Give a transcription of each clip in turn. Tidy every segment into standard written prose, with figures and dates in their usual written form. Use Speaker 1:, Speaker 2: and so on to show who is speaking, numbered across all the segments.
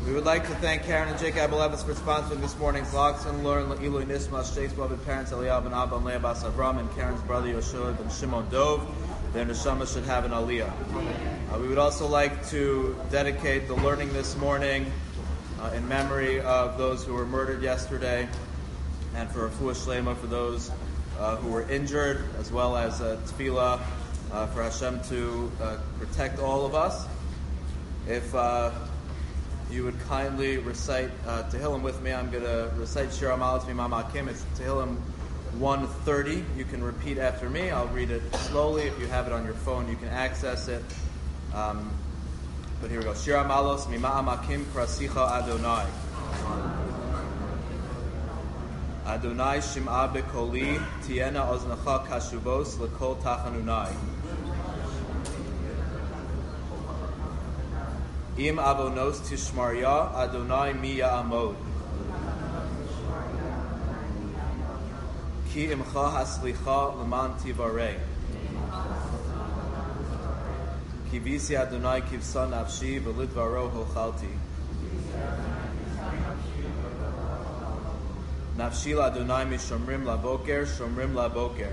Speaker 1: We would like to thank Karen and Jake Abelevis for sponsoring this morning's Lachs and Learn Ilui Nismas, Jake's beloved parents Eliyahu ben Abba and Leah Bas Avram, and Karen's brother Yoshua ben Shimon Dov. Their neshama should have an aliyah. We would also like to dedicate the learning this morning in memory of those who were murdered yesterday, and for refuah shlema for those who were injured, as well as tefillah for Hashem to protect all of us. If you would kindly recite Tehillim with me, I'm going to recite Shir HaMalos Mimam Hakim. It's Tehillim 130. You can repeat after me. I'll read it slowly. If you have it on your phone, you can access it. But here we go. Shir HaMalos Mimam Hakim Krasicha Adonai. Adonai Shim'a Bekoli Tiena Oznacha Kashuvos Lekol Tachanunai. Im avonos tishmarya Adonai mi ya'amod. Ki imcha haslicha leman tivarei. Ki visi Adonai kivsa nafshi v'lidvaro hochalti. Nafshi Adonai mishomrim laboker, shomrim laboker.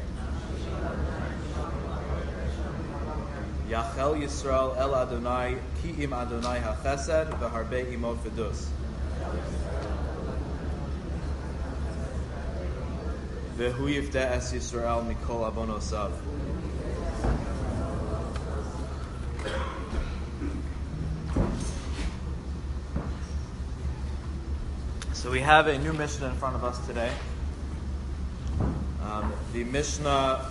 Speaker 1: Yachel Yisrael el Adonai ki im Adonai hachesed v'harbe imo fidus. V'hu yifdeh es Yisrael mikol avonosav. So we have a new Mishnah in front of us today. The Mishnah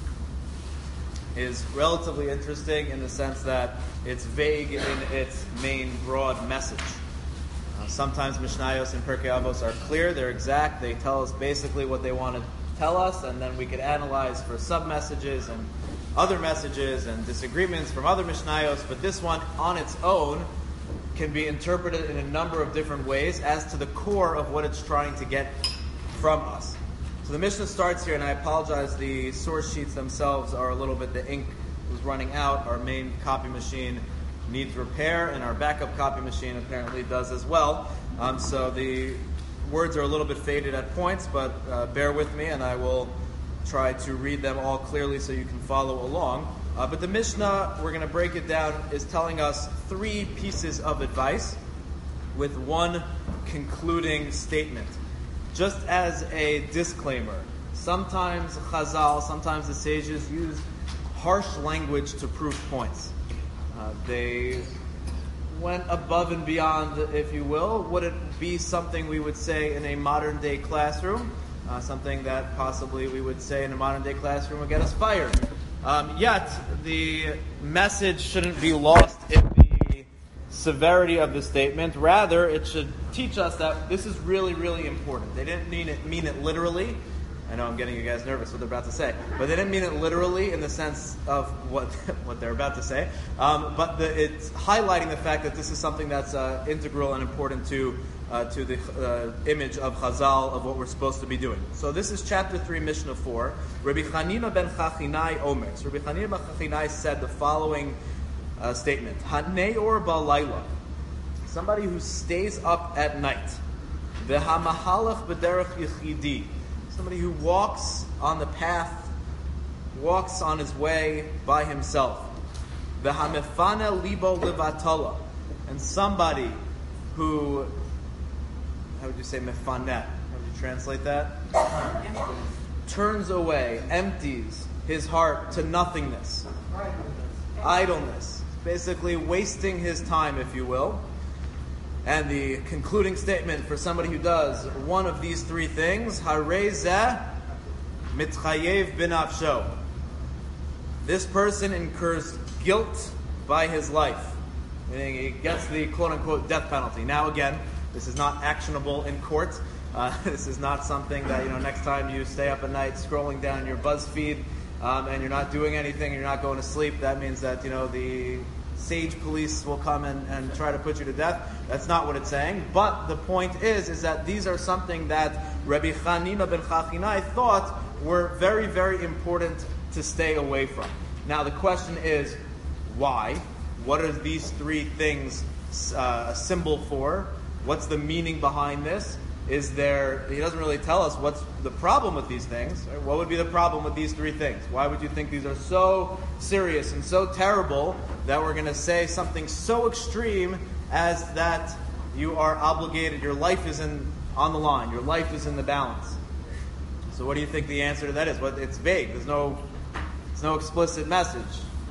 Speaker 1: is relatively interesting in the sense that it's vague in its main broad message. Sometimes Mishnayos and Pirkei Avos are clear, they're exact, they tell us basically what they want to tell us, and then we could analyze for sub-messages and other messages and disagreements from other Mishnayos, but this one on its own can be interpreted in a number of different ways as to the core of what it's trying to get from us. So the Mishnah starts here, and I apologize, the source sheets themselves are a little bit, the ink was running out. Our main copy machine needs repair, and our backup copy machine apparently does as well. So the words are a little bit faded at points, but bear with me, and I will try to read them all clearly so you can follow along. But the Mishnah, we're going to break it down, is telling us three pieces of advice with one concluding statement. Just as a disclaimer, sometimes Chazal, sometimes the sages use harsh language to prove points. They went above and beyond, if you will. Would it be something we would say in a modern day classroom? Something that possibly we would say in a modern day classroom would get us fired. Yet, the message shouldn't be lost in the severity of the statement. Rather, it should teach us that this is really, really important. They didn't mean it literally. I know I'm getting you guys nervous what they're about to say, but they didn't mean it literally in the sense of what they're about to say. But it's highlighting the fact that this is something that's integral and important to the image of Chazal of what we're supposed to be doing. So this is chapter 3, Mishnah 4. Rabbi Chanina ben Chachinai Omer. So Rabbi Chanina ben Chachinai said the following statement: Haneor balayla, somebody who stays up at night. V'hamahalach b'derech yichidi, somebody who walks on the path, walks on his way by himself. V'hamefana libo levatala, and somebody who, how would you say mefanet? How would you translate that? Turns away, empties his heart to nothingness. Idleness. Basically wasting his time, if you will. And the concluding statement for somebody who does one of these three things, Harei zeh mitchayev b'nafsho. This person incurs guilt by his life. Meaning he gets the quote-unquote death penalty. Now again, this is not actionable in court. This is not something that, next time you stay up at night scrolling down your BuzzFeed and you're not doing anything, you're not going to sleep, that means that, the sage police will come and try to put you to death. That's not what it's saying. But the point is that these are something that Rabbi Chanina ben Chachinai thought were very, very important to stay away from. Now the question is, why? What are these three things a symbol for? What's the meaning behind this? He doesn't really tell us what's the problem with these things. Right? What would be the problem with these three things? Why would you think these are so serious and so terrible that we're going to say something so extreme as that you are obligated, your life is on the line, your life is in the balance? So what do you think the answer to that is? It's vague. There's no explicit message.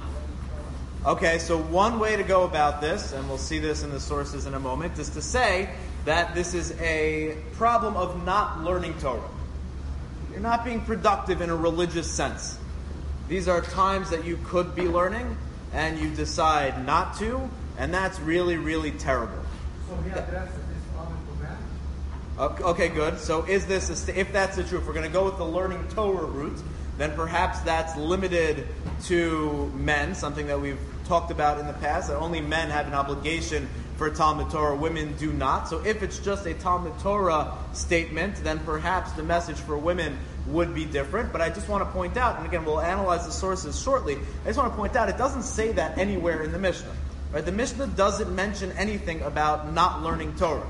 Speaker 1: Okay, so one way to go about this, and we'll see this in the sources in a moment, is to say that this is a problem of not learning Torah. You're not being productive in a religious sense. These are times that you could be learning, and you decide not to, and that's really, really terrible.
Speaker 2: So he addresses this problem to men?
Speaker 1: Okay, good. So is this, if that's the truth, if we're going to go with the learning Torah route, then perhaps that's limited to men, something that we've talked about in the past, that only men have an obligation for Talmud Torah, women do not. So if it's just a Talmud Torah statement, then perhaps the message for women would be different. But I just want to point out, and again, we'll analyze the sources shortly, I just want to point out, it doesn't say that anywhere in the Mishnah. Right? The Mishnah doesn't mention anything about not learning Torah.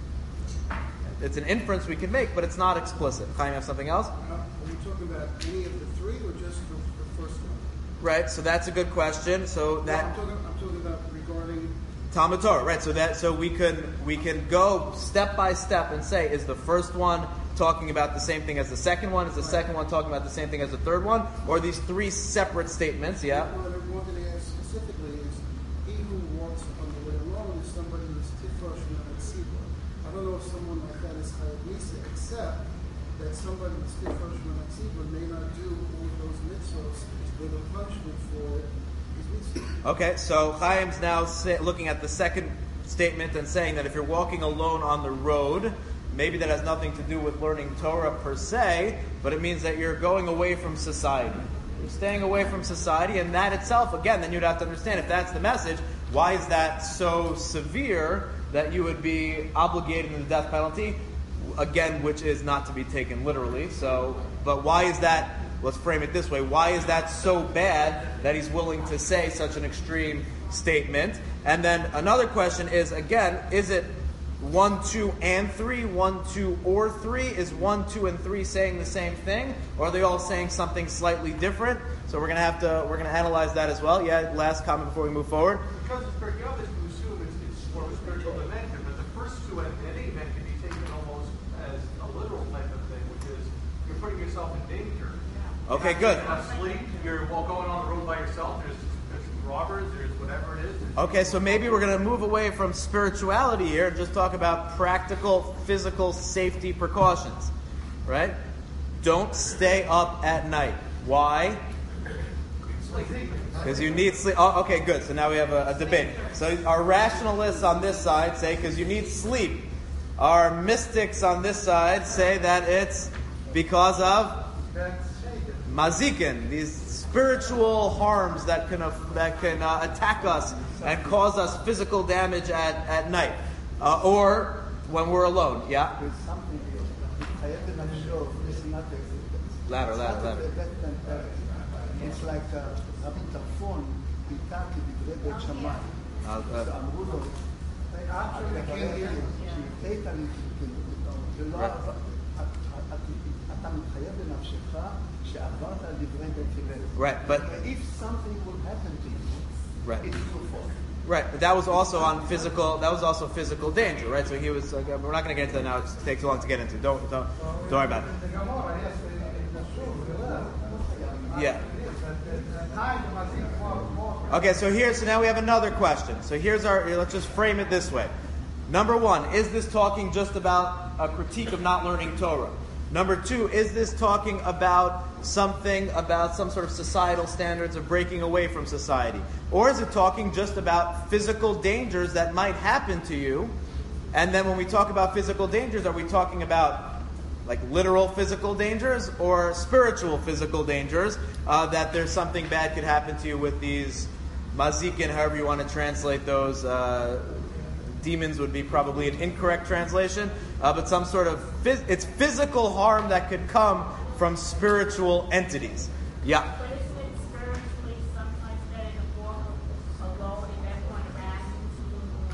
Speaker 1: It's an inference we can make, but it's not explicit. Chaim, you have something else?
Speaker 3: Are you talking about any of the three or just the first one?
Speaker 1: Right, so that's a good question. So that
Speaker 3: I'm talking about regarding
Speaker 1: Talmud Torah, right? So we can go step by step and say, is the first one talking about the same thing as the second one? Is the second one talking about the same thing as the third one? Or are these three separate statements? Yeah.
Speaker 3: What I wanted to ask specifically is, he who walks on the way alone is somebody who's tifrosh and tzibur. I don't know if someone like that is chayav misa, except that somebody who's tifrosh and tzibur may not do all of those mitzvahs with a punishment for his mitzvah.
Speaker 1: Okay, so Chaim's now looking at the second statement and saying that if you're walking alone on the road, maybe that has nothing to do with learning Torah per se, but it means that you're going away from society. You're staying away from society, and that itself, again, then you'd have to understand, if that's the message, why is that so severe that you would be obligated to the death penalty? Again, which is not to be taken literally. So, but why is that? Let's frame it this way. Why is that so bad that he's willing to say such an extreme statement? And then another question is, again, is it 1, 2, and 3, 1, 2, or 3? Is 1, 2, and 3 saying the same thing, or are they all saying something slightly different? So we're gonna analyze that as well. Yeah, last comment before we move forward.
Speaker 2: Because it's very obvious to assume it's more of a spiritual dimension, but the first two at any event can be taken almost as a literal type of thing, which is you're putting yourself in danger.
Speaker 1: Okay, good.
Speaker 2: Sleep, you're going on the road by yourself, there's robbers, there's whatever it is.
Speaker 1: Okay, so maybe we're going to move away from spirituality here and just talk about practical, physical safety precautions, right? Don't stay up at night. Why? Because you need sleep. Oh, okay, good. So now we have a debate. So our rationalists on this side say because you need sleep. Our mystics on this side say that it's because of mazikin, these spiritual harms that can attack us and cause us physical damage at night or when we're alone. Yeah.
Speaker 4: There's something here. I have to make sure this is not
Speaker 1: Louder.
Speaker 4: It's like having טלפון, ביטלתי דברי בית שמאי. אמרו לו, אתה מתחייב לנפשך שעברת על דברי בית הלל.
Speaker 1: Right, but
Speaker 4: if something will happen to you,
Speaker 1: right.
Speaker 4: it's your fault.
Speaker 1: Right, but that was also on physical. That was also physical danger, right? So he was. We're not going to get into that now. It takes too long to get into. Don't worry about it. Yeah. Okay, so now we have another question. So let's just frame it this way. Number one, is this talking just about a critique of not learning Torah? Number two, is this talking about some sort of societal standards of breaking away from society? Or is it talking just about physical dangers that might happen to you? And then when we talk about physical dangers, are we talking about like literal physical dangers or spiritual physical dangers, that there's something bad could happen to you with these mazikin, however you want to translate those. Demons would be probably an incorrect translation, but some sort of it's physical harm that could come from spiritual entities. Yeah.
Speaker 5: But isn't it spiritually sometimes better to walk alone in that point of asking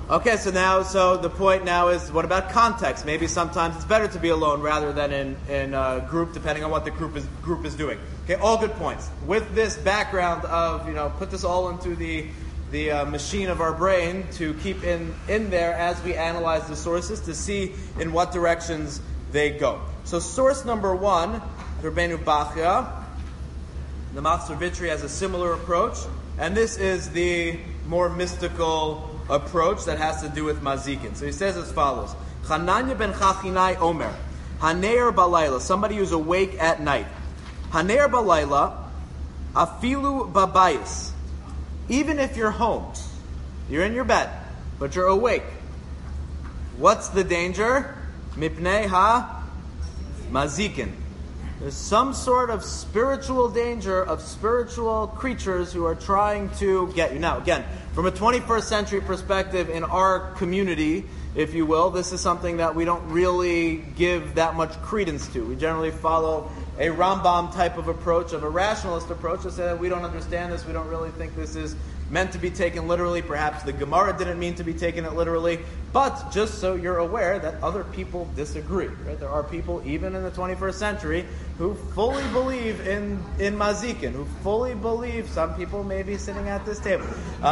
Speaker 1: Okay, so the point now is, what about context? Maybe sometimes it's better to be alone rather than in a group, depending on what the group is doing. Okay, all good points. With this background of, put this all into the machine of our brain to keep in there as we analyze the sources to see in what directions they go. So source number 1, Rabbeinu Bachya, the Machzor Vitri has a similar approach, and this is the more mystical approach that has to do with mazikin. So he says as follows: Chananya ben Chachinai Omer, Haner balayla, somebody who's awake at night. Haner balayla, afilu babayis. Even if you're home, you're in your bed, but you're awake. What's the danger? Mipnei ha mazikin. There's some sort of spiritual danger of spiritual creatures who are trying to get you. Now, again, from a 21st century perspective in our community, if you will, this is something that we don't really give that much credence to. We generally follow a Rambam type of approach, of a rationalist approach, to say that we don't understand this, we don't really think this is meant to be taken literally. Perhaps the Gemara didn't mean to be taken it literally. But just so you're aware that other people disagree. Right? There are people, even in the 21st century, who fully believe in mazikin, who fully believe, some people may be sitting at this table,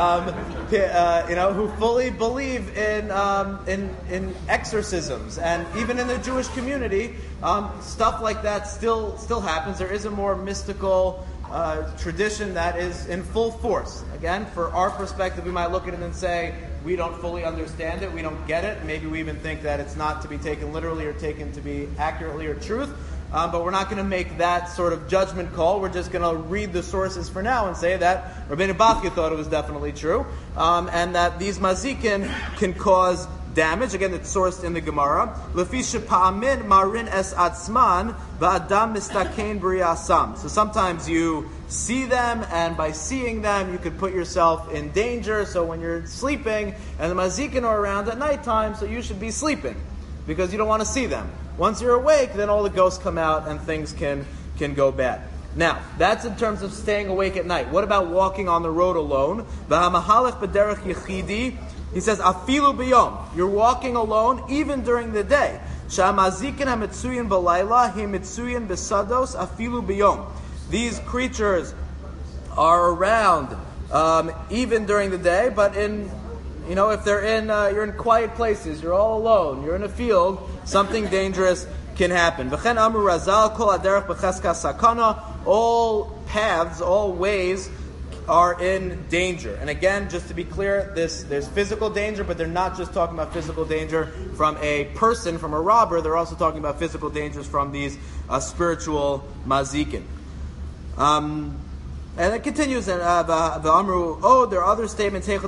Speaker 1: who fully believe in exorcisms. And even in the Jewish community, stuff like that still happens. There is a more mystical tradition that is in full force. Again, for our perspective, we might look at it and say, we don't fully understand it, we don't get it, maybe we even think that it's not to be taken literally or taken to be accurately or truth, but we're not going to make that sort of judgment call. We're just going to read the sources for now and say that Rabbeinu Bachya thought it was definitely true, and that these mazikin can cause damage. Again, it's sourced in the Gemara. Lefi shepa'amin marin es atzman va'adam mistakein b'riyasam. So sometimes you see them, and by seeing them, you could put yourself in danger. So when you're sleeping, and the mazikin are around at nighttime, so you should be sleeping, because you don't want to see them. Once you're awake, then all the ghosts come out, and things can go bad. Now, that's in terms of staying awake at night. What about walking on the road alone? V'hamahalech b'derech yechidi. He says, afilu b'yom. You're walking alone even during the day. Sha'amazikin hamitzuyin b'layla himitzuyin b'sados afilu b'yom. These creatures are around even during the day, but if they're you're in quiet places, you're all alone, you're in a field, something dangerous can happen. V'chen amru razal kol aderech b'cheskas sakana. All paths, all ways are in danger. And again, just to be clear, there's physical danger, but they're not just talking about physical danger from a person, from a robber. They're also talking about physical dangers from these spiritual mazikin. And it continues, and the Amru, there are other statements. How can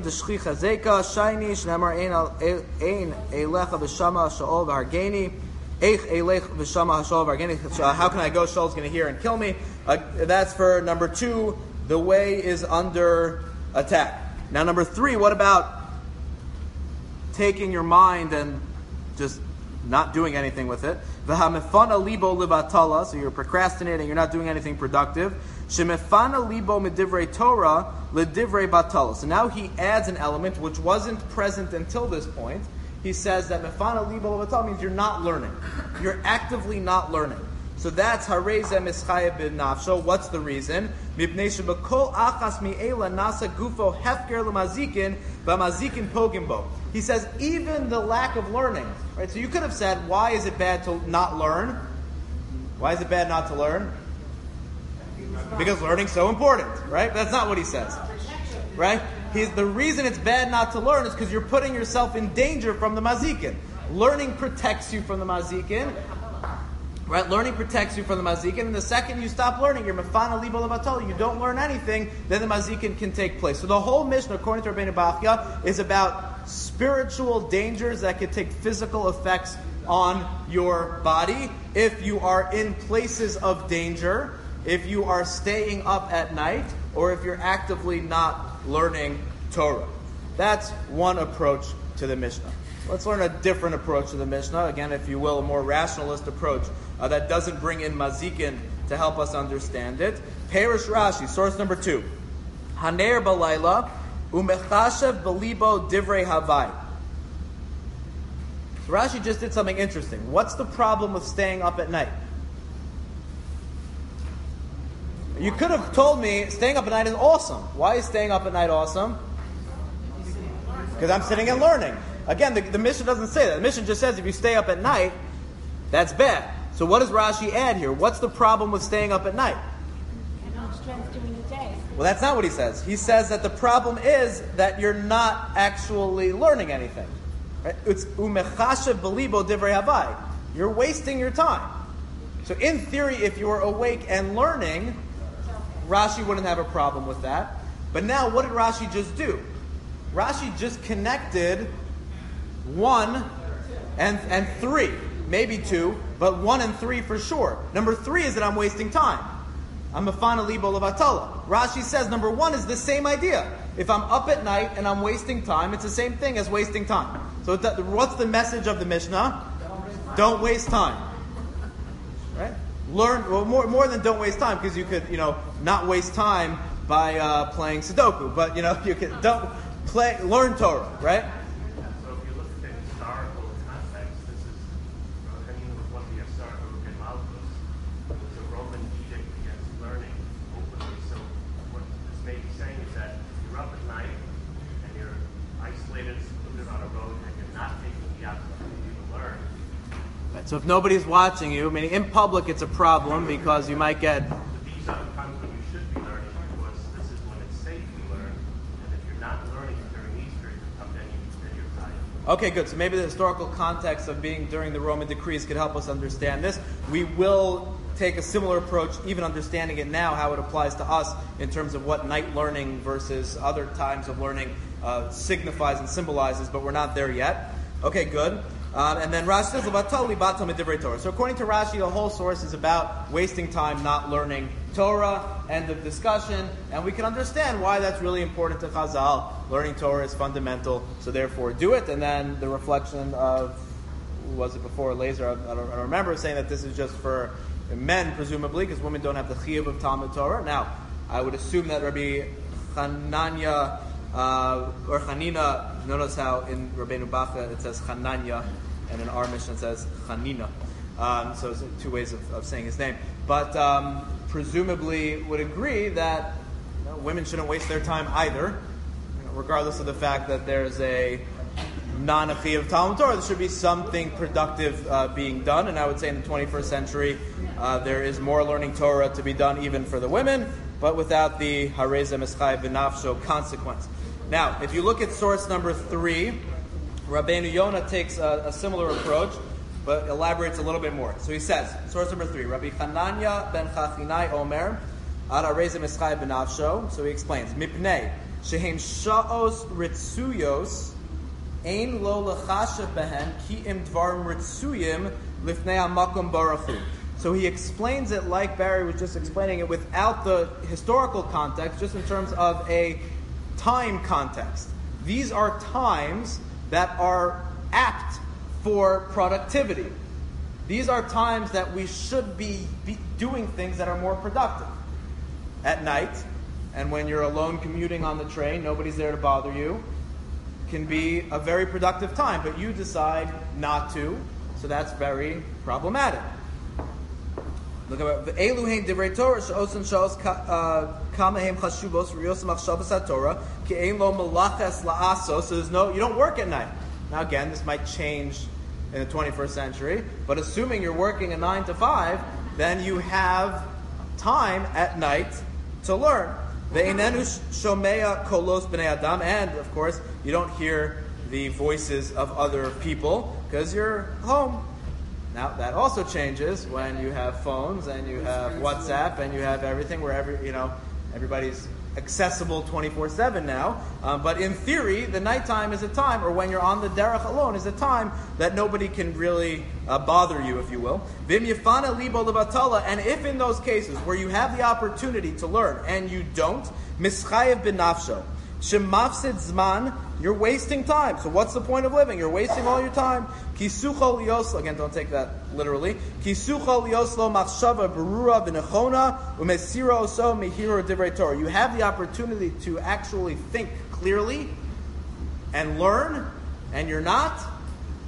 Speaker 1: I go? Shaul's going to hear and kill me. That's for number 2. The way is under attack. Now, number 3, what about taking your mind and just not doing anything with it? V'hamefana libo libatala, so you're procrastinating, you're not doing anything productive. Shemefana libo medivrei Torah lidivrei batala. So now he adds an element which wasn't present until this point. He says that mefana libo libatala means you're not learning. You're actively not learning. So that's hareza mischaya bin nafsho. What's the reason? Mipnei shebakol achas mi'ela nasa gufo hefker l'mazikin v'mazikin pogimbo. He says even the lack of learning. Right. So you could have said, why is it bad to not learn? Why is it bad not to learn? Because learning's so important. Right. But that's not what he says. Right. The reason it's bad not to learn is because you're putting yourself in danger from the mazikin. Learning protects you from the mazikin. Right, learning protects you from the mazikin, and the second you stop learning, you're mefana libo levatol, you don't learn anything, then the mazikin can take place. So the whole mission, according to Rabbeinu Bachya, is about spiritual dangers that could take physical effects on your body. If you are in places of danger, if you are staying up at night, or if you're actively not learning Torah. That's one approach to the Mishnah. Let's learn a different approach to the Mishnah. Again, if you will, a more rationalist approach that doesn't bring in mazikin to help us understand it. Perish Rashi, source number 2. Haner balayla umechashev belibo divrei havai. So Rashi just did something interesting. What's the problem with staying up at night? You could have told me staying up at night is awesome. Why is staying up at night awesome? Because I'm sitting and learning. Again, the Mishnah doesn't say that. The Mishnah just says if you stay up at night, that's bad. So what does Rashi add here? What's the problem with staying up at night?
Speaker 5: Strength during the day.
Speaker 1: Well, that's not what he says. He says that the problem is that you're not actually learning anything. Right? It's umechashev belibo divrei havai. You're wasting your time. So in theory, if you were awake and learning, Rashi wouldn't have a problem with that. But now, what did Rashi just do? Rashi just connected 1 and 3. Maybe 2, but 1 and 3 for sure. Number 3 is that I'm wasting time. I'm a fana libo levatala. Rashi says number 1 is the same idea. If I'm up at night and I'm wasting time, it's the same thing as wasting time. So what's the message of the Mishnah? Don't waste time. Right? Learn, well, more than don't waste time, because you could, not waste time by playing Sudoku. But, you could learn Torah, right?
Speaker 6: So if you look at the historical context, this is what the historical Malchus. It was a Roman edict against learning openly. So what this may be saying is that you're up at night and you're isolated, secluded on a road, and you're not taking the opportunity to learn.
Speaker 1: Right, so if nobody's watching you, meaning in public it's a problem because you might get...
Speaker 6: But these are the times when you should be learning, because this is when it's safe to learn. And if you're not learning during these periods of time, then you're tired.
Speaker 1: Okay, good. So maybe the historical context of being during the Roman decrees could help us understand this. We will take a similar approach, even understanding it now, how it applies to us in terms of what night learning versus other times of learning signifies and symbolizes, but we're not there yet. Okay, good. And then Rashi says, so according to Rashi, the whole source is about wasting time not learning Torah, end of discussion, and we can understand why that's really important to Chazal. Learning Torah is fundamental, so therefore do it. And then the reflection of, was it before Laser? I don't remember, saying that this is just for men, presumably, because women don't have the chiyuv of Talmud Torah. Now, I would assume that Rabbi Hananya or Chanina, notice how in Rabbeinu Bacha it says Chananya, and in our Mishnah it says Chanina. So it's 2 ways of saying his name. But presumably would agree that women shouldn't waste their time either, regardless of the fact that there's a non-achiyuv of Talmud Torah. There should be something productive being done. And I would say in the 21st century, there is more learning Torah to be done even for the women, but without the harezeh mischai v'nafsho consequence. Now, if you look at source number 3, Rabbeinu Yonah takes a similar approach, but elaborates a little bit more. So he says, source number 3, Rabbi Hananya ben Chachinai Omer, ad harezeh mischai v'nafsho. So he explains, mipnei shehem sha'os ritzuyos ein lo lechashav behen ki im dvarim ritzuyim lifnei hamakom baruch hu. So he explains it like Barry was just explaining it without the historical context, just in terms of a time context. These are times that are apt for productivity. These are times that we should be doing things that are more productive. At night, and when you're alone commuting on the train, nobody's there to bother you, can be a very productive time, but you decide not to, so that's very problematic. Look at the Eluhein divrei Torah she'osin shos kamahem chashuvos riyosam achshavas Torah ki ein lo malachas la'aso. So you don't work at night. Now again, this might change in the 21st century, but assuming you're working a 9 to 5, then you have time at night to learn. Ve'inenu shomea kolos b'nei adam, and of course you don't hear the voices of other people because you're home. Now, that also changes when you have phones and you have WhatsApp and you have everything wherever, everybody's accessible 24/7 now. But in theory, the nighttime is a time, or when you're on the derech alone, is a time that nobody can really bother you, if you will. Vim yifana libo levatala, and if in those cases where you have the opportunity to learn and you don't, mischayev b'nafsho, shemafsid zman, you're wasting time. So what's the point of living? You're wasting all your time. Kisucho lioslo, again, don't take that literally. Kisucho lioslo machshava berura v'nechona umesira oso mihiro divrei Torah. You have the opportunity to actually think clearly and learn, and you're not.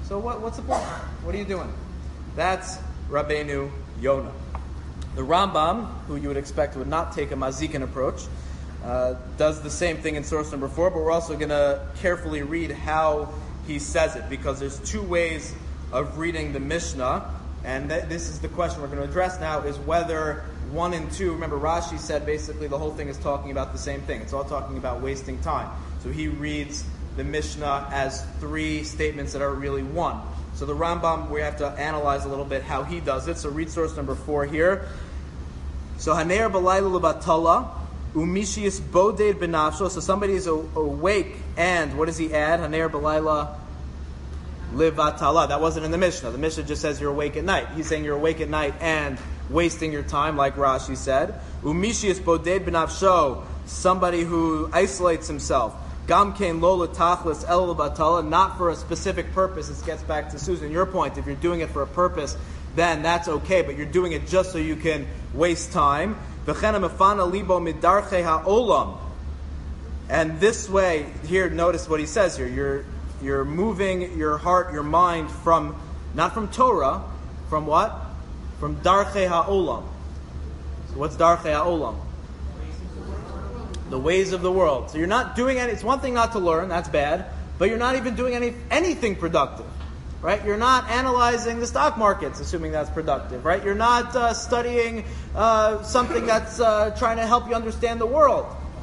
Speaker 1: So what's the point? What are you doing? That's Rabbeinu Yonah. The Rambam, who you would expect would not take a Mazikin approach, does the same thing in source number 4, but we're also going to carefully read how he says it, because there's two ways of reading the Mishnah, and this is the question we're going to address now, is whether 1 and 2, remember Rashi said basically the whole thing is talking about the same thing. It's all talking about wasting time. So he reads the Mishnah as 3 statements that are really 1. So the Rambam, we have to analyze a little bit how he does it. So read source number 4 here. So Haner b'layla l'batala, umishius boded b'nafsho. So somebody is awake, and what does he add? Haner b'layla livatala. That wasn't in the Mishnah. The Mishnah just says you're awake at night. He's saying you're awake at night and wasting your time, like Rashi said. Umishius boded b'nafsho. Somebody who isolates himself. Gam kein lo l'tachlis el l'batala. Not for a specific purpose. This gets back to Susan, your point. If you're doing it for a purpose, then that's okay, but you're doing it just so you can waste time. And this way, here, notice what he says here. You're moving your heart, your mind from, not from Torah, from what? From Darchei HaOlam. So what's Darchei HaOlam? The ways of the world. So you're not doing any, it's one thing not to learn, that's bad, but you're not even doing anything productive. Right? You're not analyzing the stock markets, assuming that's productive. Right? You're not studying something that's trying to help you understand the world.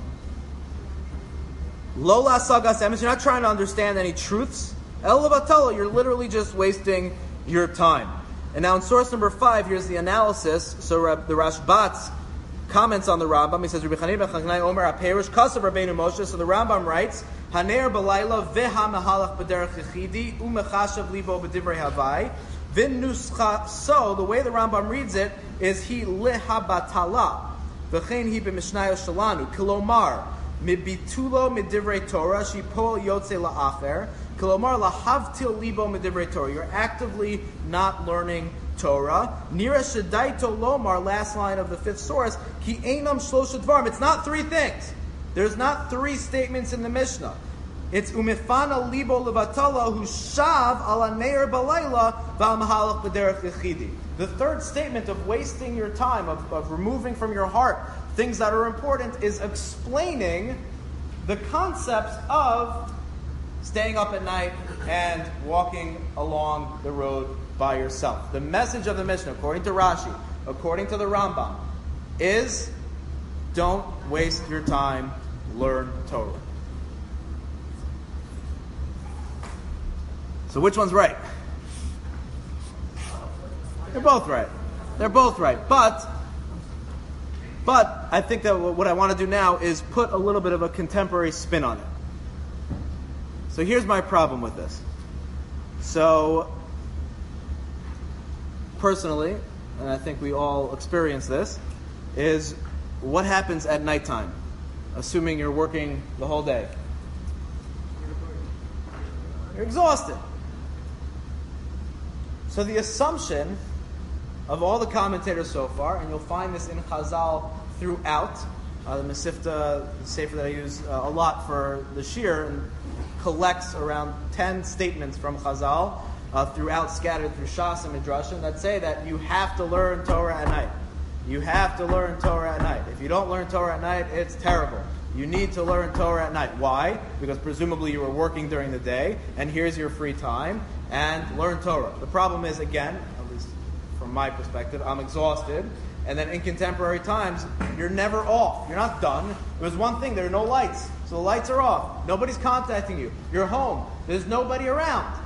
Speaker 1: Lola sagas emes. You're not trying to understand any truths. El levatala. You're literally just wasting your time. And now in source number 5, here's the analysis. So the Rashbatz comments on the Rambam. He says, Rabbi Chanina ben Chananai Omer HaPerush Kasav Rabbeinu Moshe. So the Rambam writes, Haner b'layla veha mehalach b'derech yechidi umechashav libo b'divrei havai v'nuscha. So the way the Rambam reads it is he lehabatala v'chein hi b'mishnayos shalanu kilomar mibitulo midivrei Torah shipol yotze la'acher kilomar lahavtil libo midivrei Torah. You're actively not learning Torah. Nira shadaito lomar. Last line of the 5th source. Ki einam shlosha dvarim. It's not 3 things. There's not 3 statements in the Mishnah. It's umifana libo levatala hu shav ala neir balayla val mahalach b'derech yechidi. The 3rd statement of wasting your time, of removing from your heart things that are important, is explaining the concepts of staying up at night and walking along the road by yourself. The message of the Mishnah, according to Rashi, according to the Rambam, is don't waste your time, learn Torah. So which one's right? They're both right. They're both right. But I think that what I want to do now is put a little bit of a contemporary spin on it. So here's my problem with this. So personally, and I think we all experience this, is what happens at nighttime, assuming you're working the whole day. You're exhausted. So the assumption of all the commentators so far, and you'll find this in Chazal throughout, the Mesifta, the Sefer that I use a lot for the Shir, and collects around 10 statements from Chazal throughout, scattered through Shas and Midrashim, that say that you have to learn Torah at night. You have to learn Torah at night. If you don't learn Torah at night, it's terrible. You need to learn Torah at night. Why? Because presumably you were working during the day, and here's your free time, and learn Torah. The problem is, again, at least from my perspective, I'm exhausted, and then in contemporary times, you're never off. You're not done. There's one thing, there are no lights. So the lights are off. Nobody's contacting you. You're home. There's nobody around.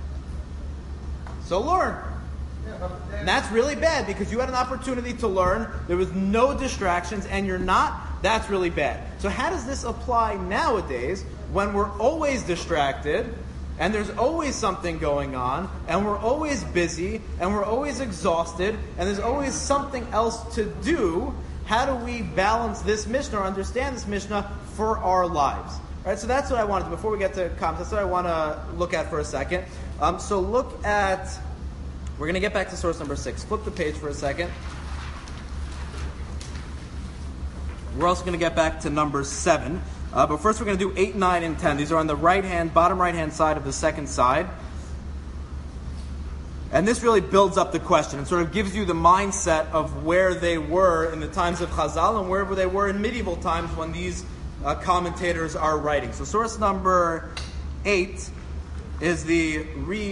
Speaker 1: So learn. And that's really bad because you had an opportunity to learn. There was no distractions and you're not. That's really bad. So how does this apply nowadays when we're always distracted and there's always something going on and we're always busy and we're always exhausted and there's always something else to do? How do we balance this Mishnah or understand this Mishnah for our lives? All right, so that's what I wanted to, before we get to comments, that's what I want to look at for a second. So look at, we're going to get back to source number 6. Flip the page for a second. We're also going to get back to number 7. But first we're going to do 8, 9, and 10. These are on the bottom right-hand side of the second side. And this really builds up the question and sort of gives you the mindset of where they were in the times of Chazal and where they were in medieval times when these commentators are writing. So source number 8 is the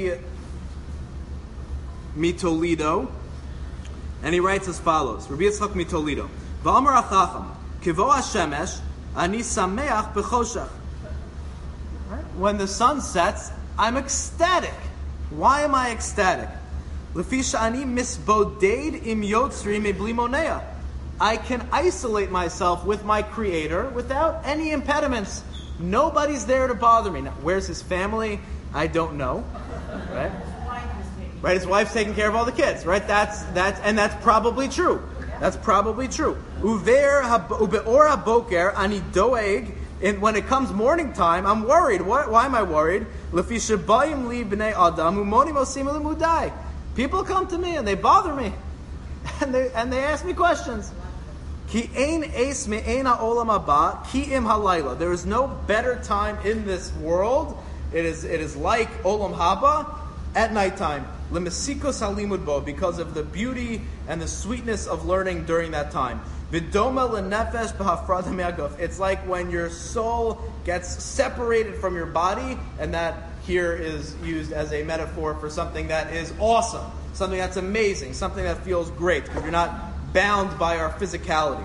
Speaker 1: Mitolido, and he writes as follows: Rabbi Yitzchak Mitolido, V'amar HaChacham, Kivo HaShemesh, Ani Sameach B'choshech. When the sun sets, I'm ecstatic. Why am I ecstatic? Lefisha ani misboded im yotzri mebli monea. I can isolate myself with my Creator without any impediments. Nobody's there to bother me. Now, where's his family? I don't know. Right? Right, his wife's taking care of all the kids. Right? That's probably true. That's probably true. Ubeor haboker ani doeg. And when it comes morning time, I'm worried. Why am I worried? People come to me and they bother me, and they ask me questions. There is no better time in this world. It is like olam haba at nighttime. Because of the beauty and the sweetness of learning during that time. It's like when your soul gets separated from your body, and that here is used as a metaphor for something that is awesome, something that's amazing, something that feels great, because you're not bound by our physicality.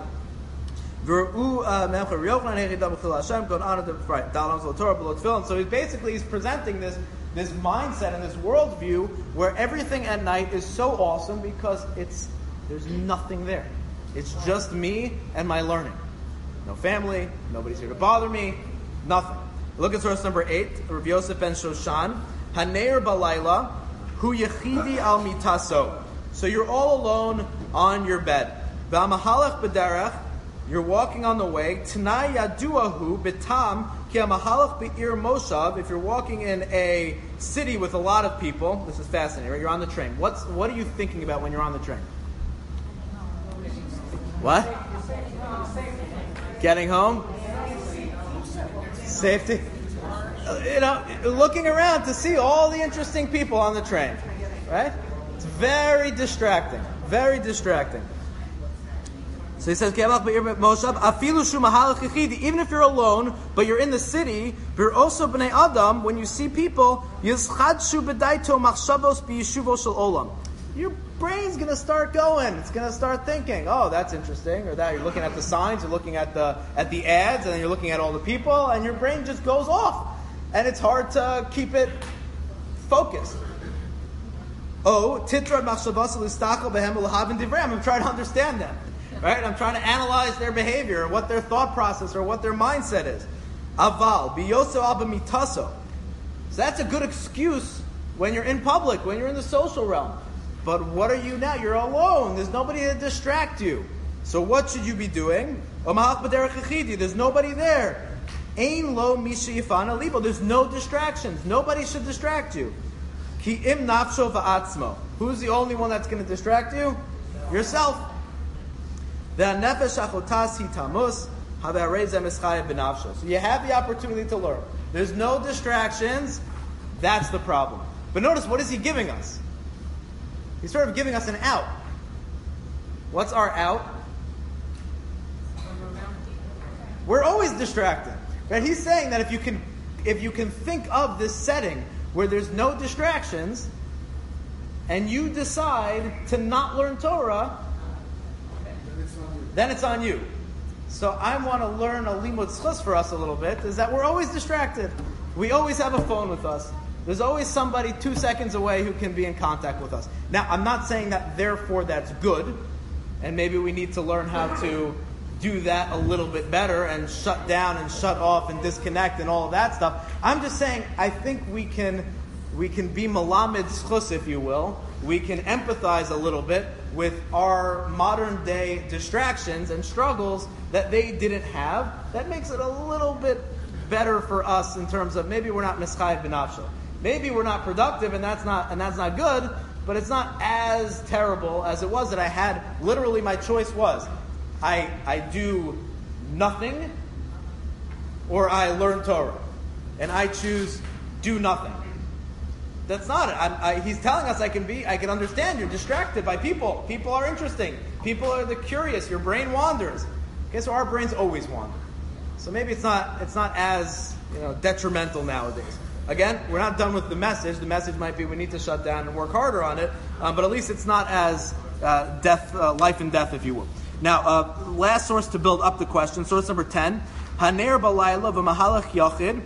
Speaker 1: So he's presenting this mindset and this worldview where everything at night is so awesome because there's nothing there. It's just me and my learning. No family, nobody's here to bother me, nothing. Look at source number 8, Rav Yosef ben Shoshan. Haneir balayla, hu yechidi al mitaso. So you're all alone on your bed. V'amahalach b'derech, you're walking on the way. T'nai yaduahu b'tam ki amahalach be'ir moshav. If you're walking in a city with a lot of people, this is fascinating, right? You're on the train. What are you thinking about when you're on the train? What? Getting home? Safety? Looking around to see all the interesting people on the train. Right? It's very distracting. Very distracting. So he says, even if you're alone, but you're in the city, also b'nei adam, when you see people, your brain's going to start going. It's going to start thinking, oh, that's interesting, or that. You're looking at the signs, you're looking at the ads, and then you're looking at all the people, and your brain just goes off. And it's hard to keep it focused. Oh, titrad machshavas l'istachel behem l'havin divrei. I'm trying to understand them. Right? I'm trying to analyze their behavior, or what their thought process, or what their mindset is. Aval, biyoso alba mitaso. So that's a good excuse when you're in public, when you're in the social realm. But what are you now? You're alone. There's nobody to distract you. So what should you be doing? There's nobody there. There's no distractions. Nobody should distract you. Who's the only one that's going to distract you? Yourself. So you have the opportunity to learn. There's no distractions. That's the problem. But notice, what is he giving us? He's sort of giving us an out. What's our out? We're always distracted. Right? He's saying that if you can think of this setting where there's no distractions, and you decide to not learn Torah, then it's on you. So I want to learn a limud zchus for us a little bit, is that we're always distracted. We always have a phone with us. There's always somebody 2 seconds away who can be in contact with us. Now, I'm not saying that therefore that's good, and maybe we need to learn how to do that a little bit better and shut down and shut off and disconnect and all of that stuff. I'm just saying I think we can be malamed zchus, if you will. We can empathize a little bit with our modern day distractions and struggles that they didn't have. That makes it a little bit better for us in terms of maybe we're not mischayev b'nafsho. Maybe we're not productive, and that's not good, but it's not as terrible as it was that I had. Literally, my choice was, I do nothing, or I learn Torah, and I choose do nothing. That's not it. He's telling us I can understand. You're distracted by people. People are interesting. People are the curious. Your brain wanders. Okay, so our brains always wander. So maybe it's not as detrimental nowadays. Again, we're not done with the message. The message might be we need to shut down and work harder on it. But at least it's not as life and death, if you will. Now, last source to build up the question, source number 10. Haner balayla v'mahalach yachid.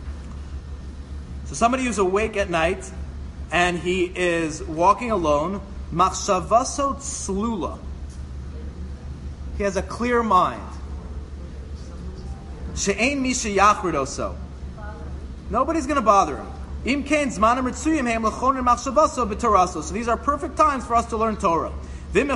Speaker 1: So somebody who's awake at night and he is walking alone, machshavaso tzlula. He has a clear mind. She'ein mi sheyachridoso. Nobody's going to bother him. Im kain zmanim ritzuyim heim lechonin machshavaso b'toraso. So these are perfect times for us to learn Torah. If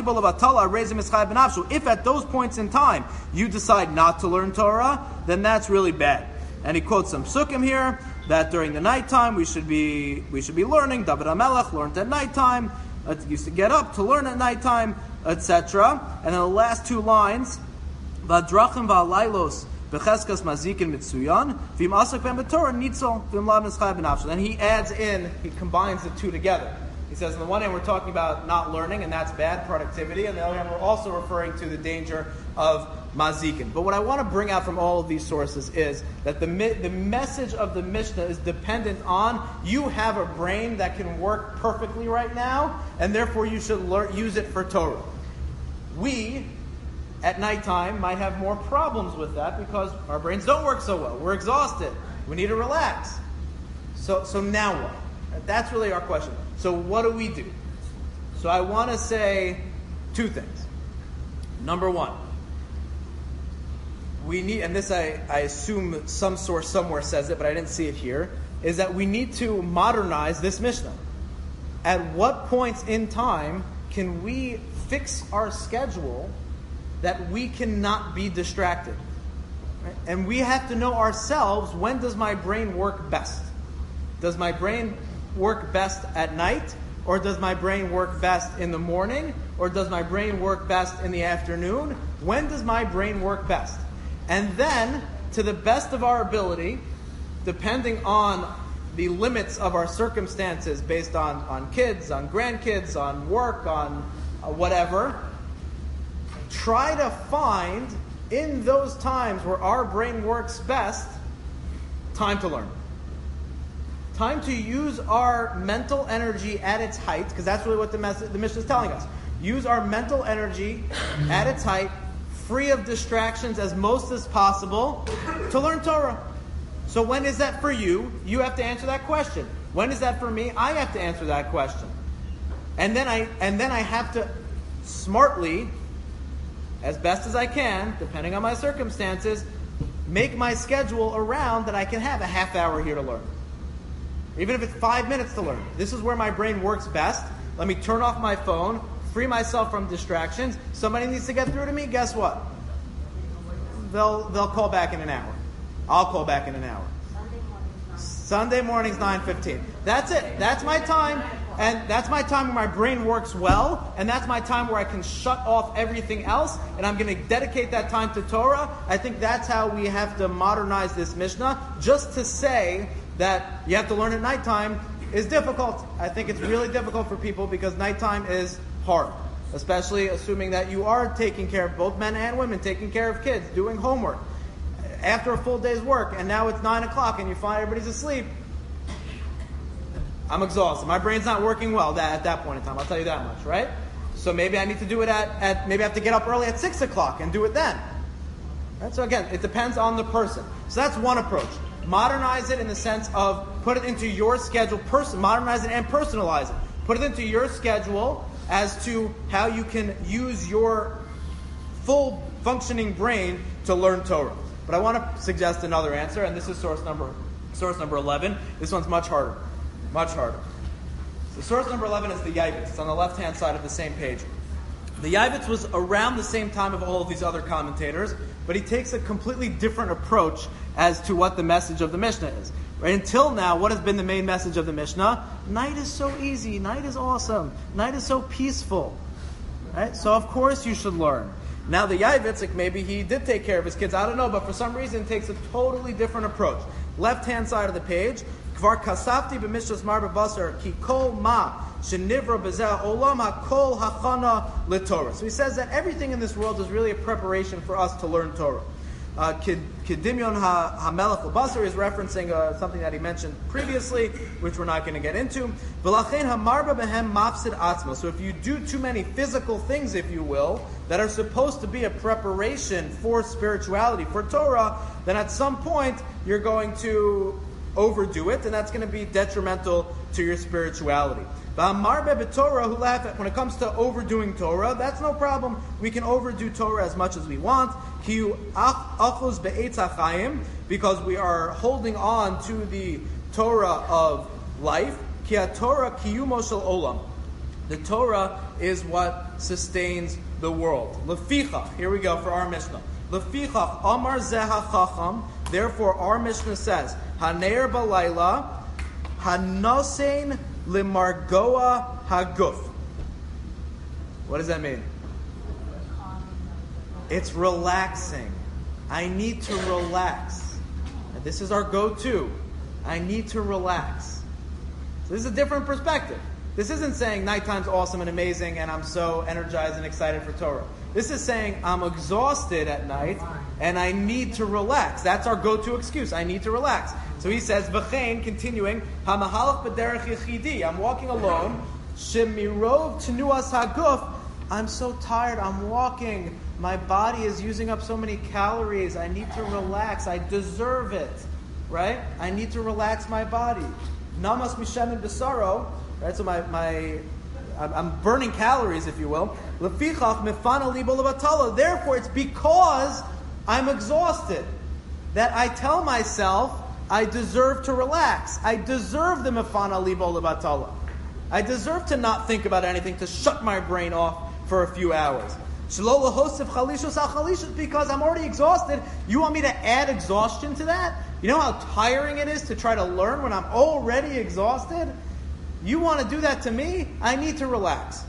Speaker 1: at those points in time you decide not to learn Torah, then that's really bad. And he quotes some psukim here that during the nighttime we should be learning. David HaMelech learned at nighttime. Used to get up to learn at nighttime, etc. And then the last two lines, V'adrachim v'alaylos b'cheskas mazikin mitzuyan v'im asak ben b'torah nitzol v'im lav nischay b'nafshel. And he adds in, he combines the two together. He says, on the one hand, we're talking about not learning, and that's bad, productivity. And on the other hand, we're also referring to the danger of mazikin. But what I want to bring out from all of these sources is that the message of the Mishnah is dependent on you have a brain that can work perfectly right now, and therefore you should use it for Torah. We, at nighttime, might have more problems with that because our brains don't work so well. We're exhausted. We need to relax. So now what? That's really our question. So what do we do? So I want to say two things. Number one, we need, and this I assume some source somewhere says it, but I didn't see it here, is that we need to modernize this Mishnah. At what points in time can we fix our schedule that we cannot be distracted? Right? And we have to know ourselves, when does my brain work best? Does my brain work best at night? Or does my brain work best in the morning? Or does my brain work best in the afternoon? When does my brain work best? And then, to the best of our ability, depending on the limits of our circumstances based on kids, on grandkids, on work, on whatever, try to find, in those times where our brain works best, time to learn. Time to use our mental energy at its height, because that's really what the Mishnah is telling us. Use our mental energy at its height, free of distractions as most as possible, to learn Torah. So when is that for you? You have to answer that question. When is that for me? I have to answer that question. And then I have to smartly, as best as I can, depending on my circumstances, make my schedule around that I can have a half hour here to learn. Even if it's 5 minutes to learn. This is where my brain works best. Let me turn off my phone, free myself from distractions. Somebody needs to get through to me, guess what? They'll call back in an hour. I'll call back in an hour. Sunday morning's 9:15. That's it. That's my time. And that's my time where my brain works well. And that's my time where I can shut off everything else. And I'm going to dedicate that time to Torah. I think that's how we have to modernize this Mishnah. Just to say that you have to learn at nighttime is difficult. I think it's really difficult for people because nighttime is hard. Especially assuming that you are taking care of both men and women, taking care of kids, doing homework. After a full day's work, and now it's 9 o'clock and you find everybody's asleep. I'm exhausted. My brain's not working well at that point in time. I'll tell you that much, right? So maybe I need to do it maybe I have to get up early at 6 o'clock and do it then. Right? So again, it depends on the person. So that's one approach. Modernize it in the sense of put it into your schedule, modernize it and personalize it. Put it into your schedule as to how you can use your full functioning brain to learn Torah. But I want to suggest another answer, and this is source number 11. This one's much harder. Much harder. So source number 11 is the Yavitz. It's on the left-hand side of the same page. The Yavitz was around the same time of all of these other commentators, but he takes a completely different approach as to what the message of the Mishnah is. Right? Until now, what has been the main message of the Mishnah? Night is so easy. Night is awesome. Night is so peaceful. Right? So of course you should learn. Now the Yavitz, maybe he did take care of his kids. I don't know, but for some reason takes a totally different approach. Left-hand side of the page, Kvar kasafti b'mishras marba basar ki kol ma shenivra b'zeh olam hakol hachana l'Torah. So he says that everything in this world is really a preparation for us to learn Torah. Kedimyon HaMelech L'Basar is referencing something that he mentioned previously, which we're not going to get into. V'lachein hamarba behem mafsid atzmo. So if you do too many physical things, if you will, that are supposed to be a preparation for spirituality, for Torah, then at some point you're going to overdo it, and that's going to be detrimental to your spirituality. When it comes to overdoing Torah, that's no problem. We can overdo Torah as much as we want. Because we are holding on to the Torah of life. The Torah is what sustains the world. Lefichach, here we go for our Mishnah. Lefichach amar zeha chacham. Therefore, our Mishnah says, Haner balayla, hanosein limargoa haguf. What does that mean? It's relaxing. I need to relax. And this is our go-to. I need to relax. So this is a different perspective. This isn't saying nighttime's awesome and amazing and I'm so energized and excited for Torah. This is saying I'm exhausted at night and I need to relax. That's our go-to excuse. I need to relax. So he says, V'chein, continuing, Hamahalach b'derech yechidi. I'm walking alone. Shemirov tenuas haguf. I'm so tired. I'm walking. My body is using up so many calories. I need to relax. I deserve it. Right? I need to relax my body. Namas mishemin besaro. Right? So I'm burning calories, if you will. Lefichach mefana libo levatala. Therefore, it's because I'm exhausted that I tell myself I deserve to relax. I deserve the mefana libo levatala. I deserve to not think about anything, to shut my brain off for a few hours. Shelo lahosif chalishos al chalishos, because I'm already exhausted. You want me to add exhaustion to that? You know how tiring it is to try to learn when I'm already exhausted? You want to do that to me? I need to relax.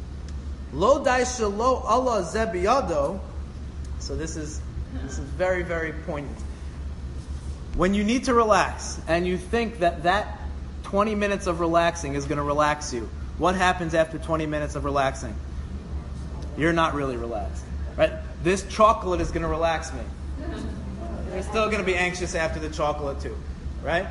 Speaker 1: Lo dai shelo Allah zebiyado. So this is very, very poignant. When you need to relax and you think that 20 minutes of relaxing is going to relax you, what happens after 20 minutes of relaxing? You're not really relaxed, right? This chocolate is going to relax me. You're still going to be anxious after the chocolate too, right?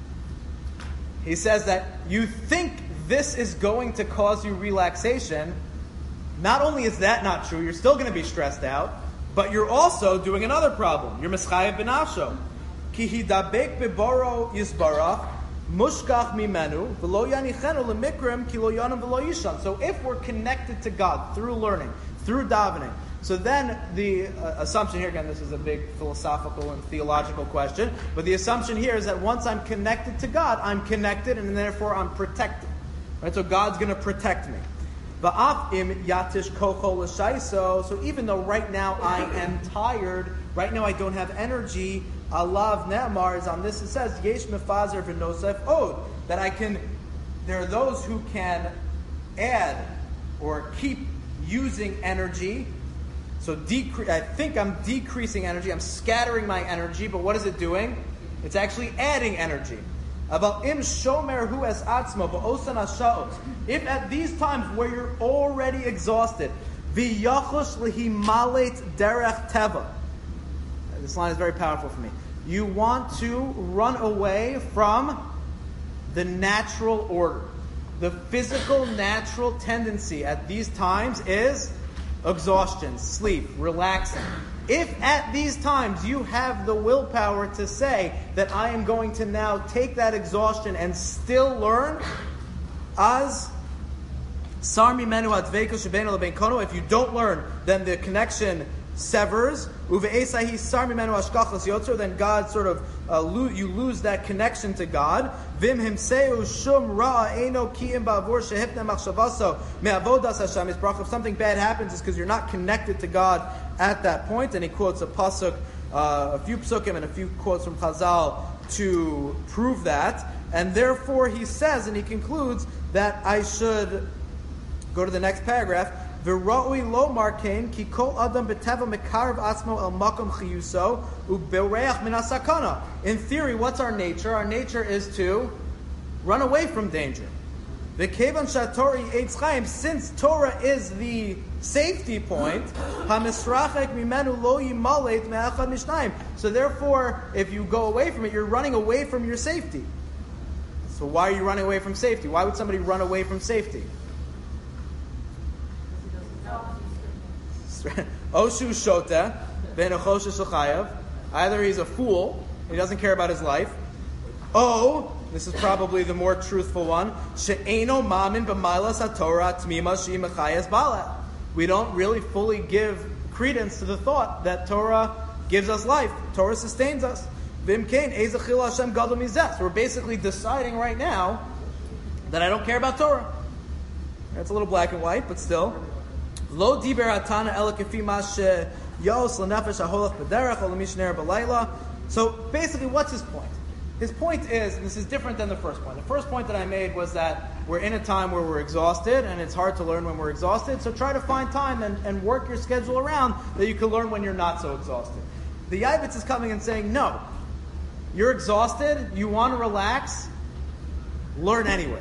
Speaker 1: He says that you think this is going to cause you relaxation. Not only is that not true, you're still going to be stressed out, but you're also doing another problem. You're mischayev b'nafsho. Ki hidabek beboro yisbarach mushkach mimenu v'lo yanichenu lemikrim ki lo yanam v'lo yishan. So if we're connected to God through learning, through davening, so then the assumption here, again, this is a big philosophical and theological question, but the assumption here is that once I'm connected to God, I'm connected and therefore I'm protected. Right? So God's going to protect me. So even though right now I am tired, right now I don't have energy, Alav Ne'amar is on this, it says, Yesh mefazer v'nosef od, that there are those who can add or keep using energy. So I think I'm decreasing energy, I'm scattering my energy, but what is it doing? It's actually adding energy. About im shomer hu es atzmo ba'osan hasha'ot. If at these times where you're already exhausted, v'yachosh lehimalet derech teva. This line is very powerful for me. You want to run away from the natural order. The physical natural tendency at these times is exhaustion, sleep, relaxing. If at these times you have the willpower to say that I am going to now take that exhaustion and still learn, as sarmi menu adveko shebeno lebein kono, if you don't learn, then the connection severs. Uve'esahi sarmi menu ashkachas yotzer, then God sort of you lose that connection to God. Vim himseu shum ra eino kiyim ba'avur shehipne machshavaso me'avodas Hashem yisbarach. If something bad happens, it's because you're not connected to God at that point. And he quotes a pasuk, a few psukim, and a few quotes from Chazal to prove that. And therefore, he says, and he concludes that I should go to the next paragraph. V'ra'ui lo markein ki kol adam beteva mekarav atzmo el makom chiyuso ubereach min hasakana. In theory, what's our nature? Our nature is to run away from danger. V'kevan shatori eitz chaim, since Torah is the safety point, hamisrachek mimenu lo yimalet me'achad mishnayim. So therefore, if you go away from it, you're running away from your safety. So why are you running away from safety? Why would somebody run away from safety? Oshu shota, ve'nechosha shachayav. Either he's a fool, he doesn't care about his life. Oh, this is probably the more truthful one. She'eno mamin b'mailas haTorah tmima she mechayas bala. We don't really fully give credence to the thought that Torah gives us life. Torah sustains us. V'imkein ezachil Hashem gadol mizeh. So we're basically deciding right now that I don't care about Torah. It's a little black and white, but still. Lo diber hatana ela kefi ma she'yos lenefesh haholach b'derech o lemishnei b'layla. So basically, what's his point? His point is, and this is different than the first point. The first point that I made was that we're in a time where we're exhausted, and it's hard to learn when we're exhausted, so try to find time and work your schedule around that you can learn when you're not so exhausted. The Yavitz is coming and saying, no, you're exhausted, you want to relax, learn anyway.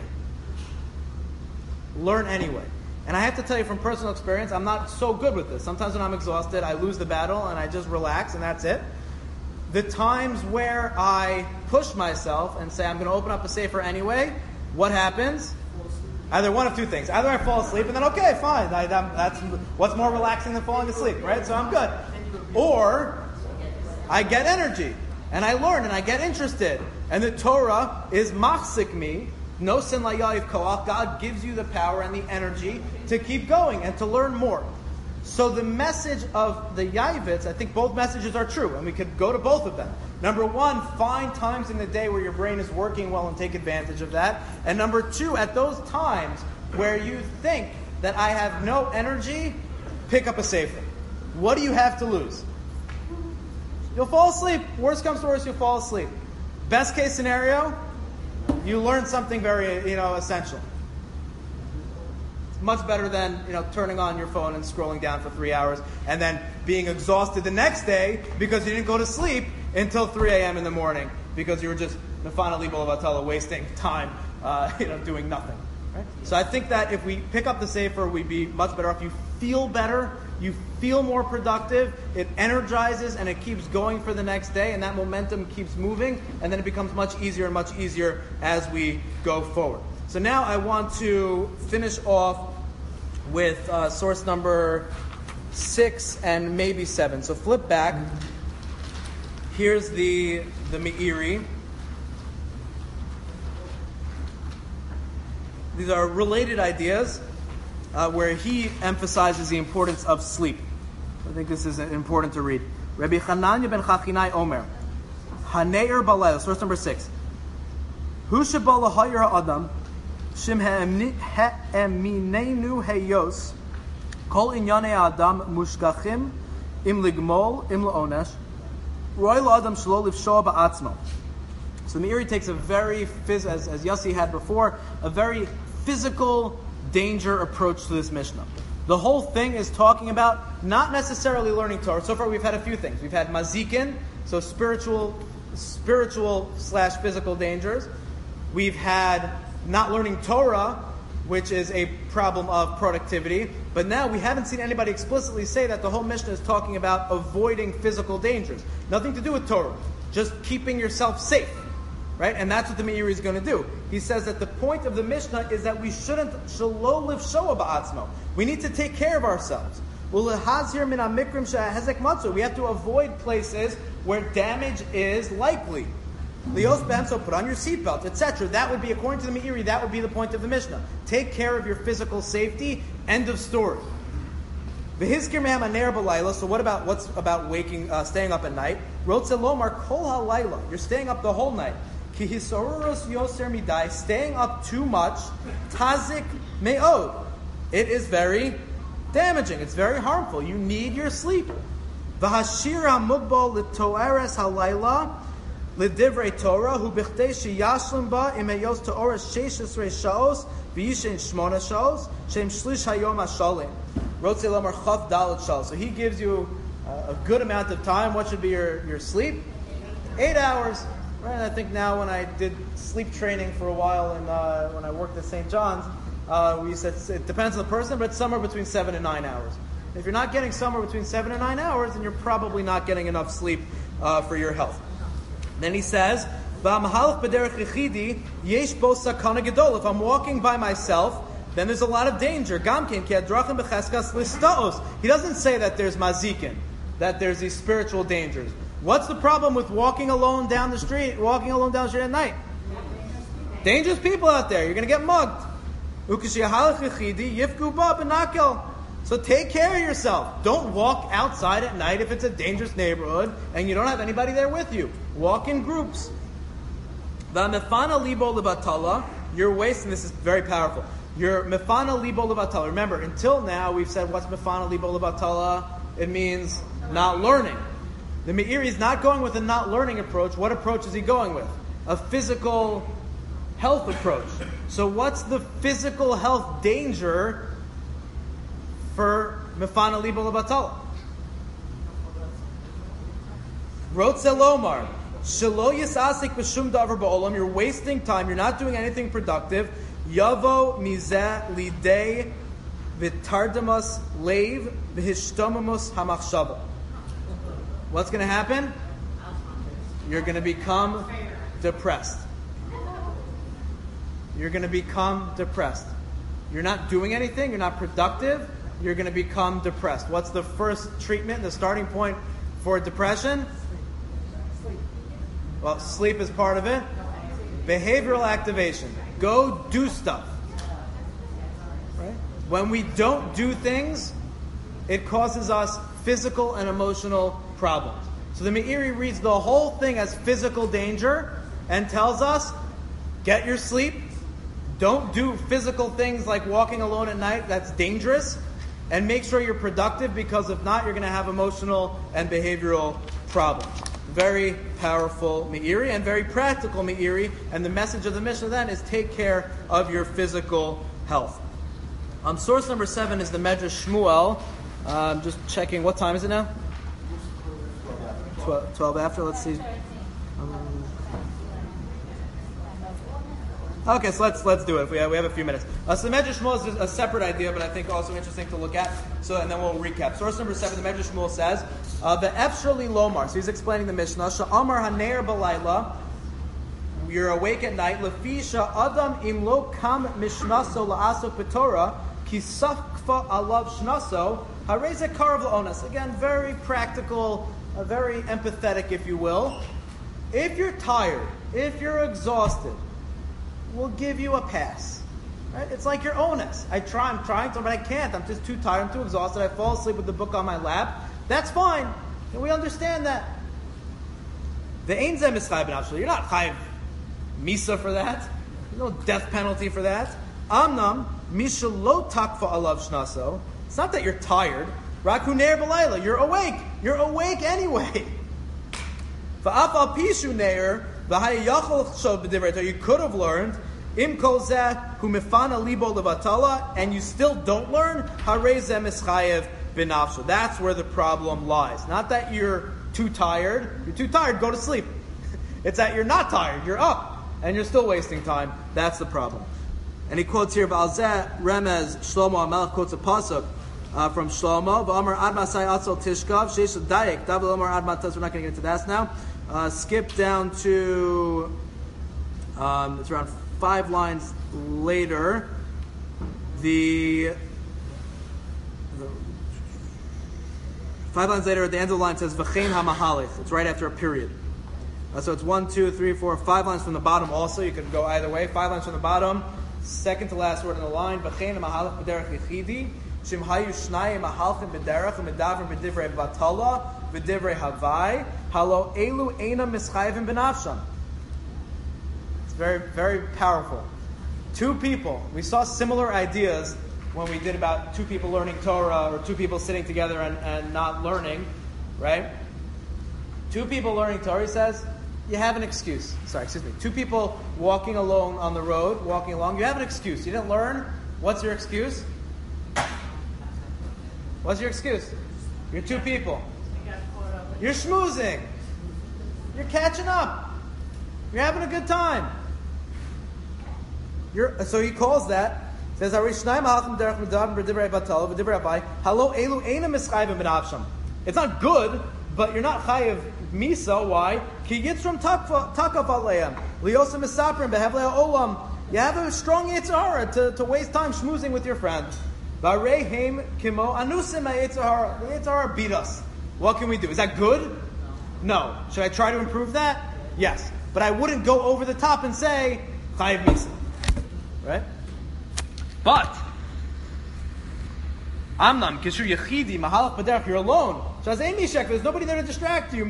Speaker 1: Learn anyway. And I have to tell you from personal experience, I'm not so good with this. Sometimes when I'm exhausted, I lose the battle and I just relax and that's it. The times where I push myself and say I'm going to open up a sefer anyway, what happens? Either one of two things. Either I fall asleep and then okay, fine. That's what's more relaxing than falling asleep, right? So I'm good. Or I get energy and I learn and I get interested. And the Torah is machzik me. No sin la yayiv koach. God gives you the power and the energy to keep going and to learn more. So the message of the Yavitz, I think both messages are true, and we could go to both of them. Number one, find times in the day where your brain is working well and take advantage of that. And number two, at those times where you think that I have no energy, pick up a sefer. What do you have to lose? You'll fall asleep. Worst comes to worst, you'll fall asleep. Best case scenario, you learn something very, essential. Much better than turning on your phone and scrolling down for 3 hours and then being exhausted the next day because you didn't go to sleep until 3 a.m. in the morning because you were just finally wasting time doing nothing. Right? So I think that if we pick up the sefer, we'd be much better off. You feel better, you feel more productive, it energizes and it keeps going for the next day, and that momentum keeps moving, and then it becomes much easier as we go forward. So now I want to finish off with source number 6 and maybe 7. So flip back. Here's the Meiri. These are related ideas where he emphasizes the importance of sleep. I think this is important to read. Rabbi Chananya ben Chachinai Omer, Haneir Balayla, source number 6. Hu shebala hayir ha'adam, Shim ha'eminenu heyos, kol inyane ha'adam mushgachim, im ligmol, im la'onesh, roi la'adam shlo livshoa ba'atzmo. So Meiri takes a very, as Yossi had before, a very physical danger approach to this Mishnah. The whole thing is talking about not necessarily learning Torah. So far we've had a few things. We've had mazikin, so spiritual/physical dangers. We've had not learning Torah, which is a problem of productivity. But now we haven't seen anybody explicitly say that the whole Mishnah is talking about avoiding physical dangers. Nothing to do with Torah. Just keeping yourself safe. Right? And that's what the Meiri is going to do. He says that the point of the Mishnah is that we shouldn't shelo livshoa ba'atzmo. We need to take care of ourselves. We have to avoid places where damage is likely. So put on your seatbelt, etc. That would be, according to the Meiri, that would be the point of the Mishnah. Take care of your physical safety. End of story. So what's about staying up at night? You're staying up the whole night. Staying up too much, tazik me'od. It is very damaging. It's very harmful. You need your sleep. V'hashir ha'mugbal l'to'eres ha'layla l'divrei Torah hu b'chtei sheyashlim ba imeyos to'eres 16 sha'os v'yishen 8 sha'os shem shlish hayom ha'shalim. Rotze Lomar Chaf Dalet Shal. So he gives you a good amount of time. What should be your sleep? 8 hours. Right? And I think now when I did sleep training for a while and when I worked at St. John's, we said it depends on the person, but it's somewhere between 7 and 9 hours. If you're not getting somewhere between 7 and 9 hours, then you're probably not getting enough sleep for your health. Then he says, if I'm walking by myself, then there's a lot of danger. He doesn't say that there's mazikin, that there's these spiritual dangers. What's the problem with walking alone down the street at night? Dangerous people out there. You're going to get mugged. So take care of yourself. Don't walk outside at night if it's a dangerous neighborhood and you don't have anybody there with you. Walk in groups. You're wasting, this is very powerful. You're mefana libo levatala. Remember, until now we've said what's mefana libo levatala? It means not learning. The Meiri is not going with a not learning approach. What approach is he going with? A physical health approach. So what's the physical health danger for mefana libo levatala? Rotze lomar shelo yisasik b'shum davar ba'olam. You're wasting time. You're not doing anything productive. Yavo mizeh lidei v'tardamas leiv v'hishtomamus hamachshava. What's going to happen? You're going to become depressed. You're going to become depressed. You're not doing anything. You're not productive. You're going to become depressed. What's the first treatment, the starting point for depression? Well, sleep is part of it. Behavioral activation. Go do stuff. Right? When we don't do things, it causes us physical and emotional problems. So the Meiri reads the whole thing as physical danger and tells us, get your sleep. Don't do physical things like walking alone at night. That's dangerous. And make sure you're productive, because if not, you're going to have emotional and behavioral problems. Very powerful Meiri and very practical Meiri. And the message of the Mishnah then is take care of your physical health. Source number 7 is the Medrash Shmuel. Just checking, what time is it now? 12 after, let's see. Okay, so let's do it. We have a few minutes. So the Medrash Shmuel is a separate idea, but I think also interesting to look at. So, and then we'll recap. Source number 7, the Medrash Shmuel says, the Efshali Lomar. So he's explaining the Mishnah. Sha'amar haneir balayla. You're awake at night. Lefisha adam imlo kam mishnaso la'asok b'torah ki safkfa alav shnaso hareze karav la'onas. Again, very practical, very empathetic, if you will. If you're tired, if you're exhausted, we'll give you a pass. Right? It's like your onus. I'm trying to, but I can't. I'm just too tired. I'm too exhausted. I fall asleep with the book on my lap. That's fine. And we understand that. The Ein Zeh Mischai B'Nafsho. You're not chayiv misa for that. There's no death penalty for that. Amnam misha lo takfa alav shnaso. It's not that you're tired. Raku neir b'layla. You're awake. You're awake anyway. Va'af al pishu neir. You could have learned im kol zeh hu mefana libo levatala, and you still don't learn harei zeh mischayev b'nafsho. That's where the problem lies. Not that you're too tired. You're too tired, go to sleep. It's that you're not tired. You're up and you're still wasting time. That's the problem. And he quotes here, Ba'al zeh remez Shlomo HaMelech quotes a pasuk from Shlomo. V'amar ad masai atzol tishkav sheish dayek davel amar ad matas. We're not going to get into that now. Skip down to, it's around 5 lines later. The 5 lines later, at the end of the line, says V'chein ha'mahalech. It's right after a period. So it's 1, 2, 3, 4, 5 lines from the bottom also. You could go either way. 5 lines from the bottom. Second to last word in the line. V'chein ha'mahalech b'derech yichidi. Shim hayu shnayim mahalchim b'derech u'medavrim b'divrei batala v'divrei havai. Halo elu eina mischayivim b'nafsham. It's very, very powerful. 2 people. We saw similar ideas when we did about 2 people learning Torah or 2 people sitting together and not learning, right? 2 people learning Torah, he says, you have an excuse. 2 people walking alone on the road, walking along, you have an excuse. You didn't learn. What's your excuse? What's your excuse? You're two people. You're schmoozing. You're catching up. You're having a good time. So he calls that. Says, it's not good, but you're not chayiv misa. Why? Ki yitzram takaf aleim liyosim misaprim behevlei olam. You have a strong yitzhara to waste time schmoozing with your friend. Varehem kimo anusim yitzhara. The yitzhara beat us. What can we do? Is that good? No. Should I try to improve that? Yes. But I wouldn't go over the top and say chayiv misa. Right? But Amnam Kishur Yechidi Mahalach B'derech, you're alone. There's nobody there to distract you.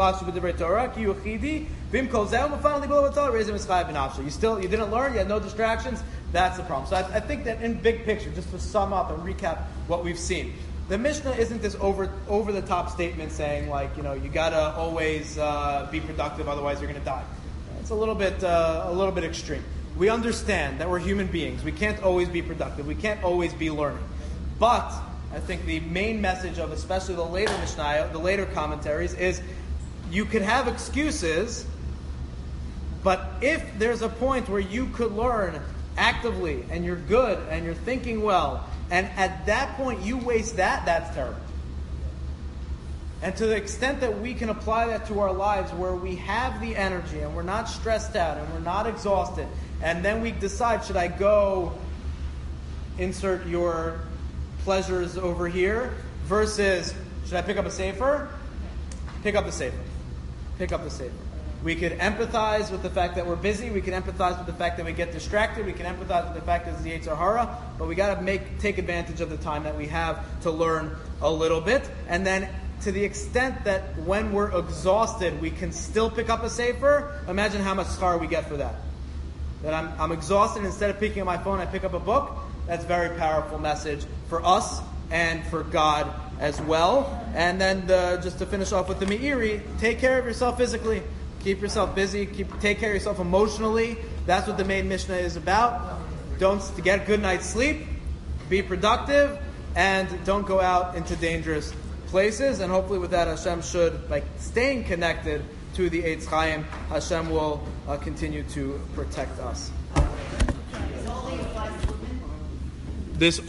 Speaker 1: You didn't learn. You had no distractions. That's the problem. So I think that in big picture, just to sum up and recap what we've seen, the Mishnah isn't this over the top statement saying like you gotta always be productive, otherwise you're gonna die. It's a little bit extreme. We understand that we're human beings. We can't always be productive. We can't always be learning. But I think the main message of especially the later Mishnah, the later commentaries, is you could have excuses, but if there's a point where you could learn actively and you're good and you're thinking well, and at that point you waste that's terrible. And to the extent that we can apply that to our lives where we have the energy and we're not stressed out and we're not exhausted, and then we decide, should I go insert your pleasures over here versus should I pick up a sefer? Pick up the sefer. Pick up the sefer. We could empathize with the fact that we're busy. We can empathize with the fact that we get distracted. We can empathize with the fact that it's the Yetzer Hara. But we got to take advantage of the time that we have to learn a little bit. And then to the extent that when we're exhausted, we can still pick up a sefer, imagine how much schar we get for that. That I'm exhausted, and instead of picking up my phone, I pick up a book. That's a very powerful message for us and for God as well. And then just to finish off with the Meiri, take care of yourself physically. Keep yourself busy. Take care of yourself emotionally. That's what the main Mishnah is about. Don't get a good night's sleep. Be productive. And don't go out into dangerous places. And hopefully with that, Hashem should, by staying connected to the Eitz Chaim, Hashem will continue to protect us. This